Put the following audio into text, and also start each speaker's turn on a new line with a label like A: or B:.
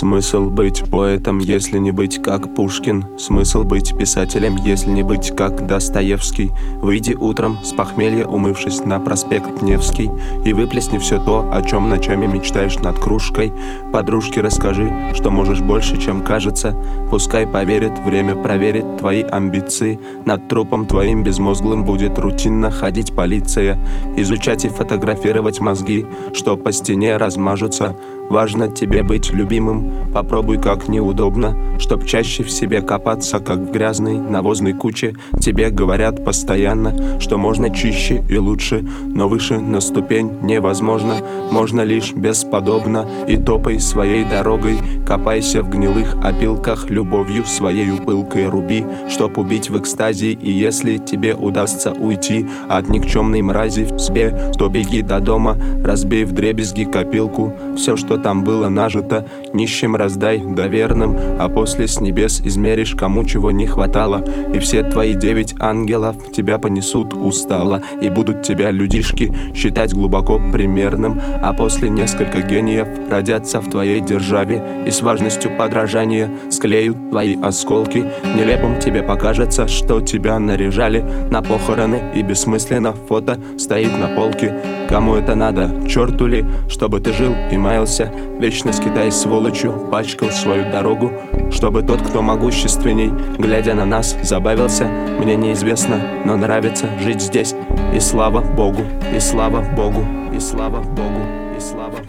A: Смысл быть поэтом, если не быть как Пушкин? Смысл быть писателем, если не быть как Достоевский? Выйди утром с похмелья, умывшись на проспект Невский, и выплесни все то, о чем ночами мечтаешь над кружкой. Подружке расскажи, что можешь больше, чем кажется. Пускай поверит, время проверит твои амбиции. Над трупом твоим безмозглым будет рутинно ходить полиция, изучать и фотографировать мозги, что по стене размажутся. Важно тебе быть любимым, попробуй как неудобно, чтоб чаще в себе копаться, как в грязной навозной куче. Тебе говорят постоянно, что можно чище и лучше, но выше на ступень невозможно. Можно лишь бесподобно, и топай своей дорогой, копайся в гнилых опилках, любовью своею пылкой руби, чтоб убить в экстазе. И если тебе удастся уйти от никчемной мрази в себе, то беги до дома, разбей вдребезги копилку. Все, что там было нажито, нищим раздай доверным, а после с небес измеришь, кому чего не хватало. И все твои 9 ангелов тебя понесут устало, и будут тебя людишки считать глубоко примерным. А после несколько гениев родятся в твоей державе и с важностью подражания склеют твои осколки. Нелепым тебе покажется, что тебя наряжали на похороны, и бессмысленно фото стоит на полке. Кому это надо, черту ли, чтобы ты жил и маялся, вечно скитаясь сволочью, пачкал свою дорогу, чтобы тот, кто могущественней, глядя на нас, забавился. Мне неизвестно, но нравится жить здесь. И слава Богу, и слава Богу, и слава Богу, и слава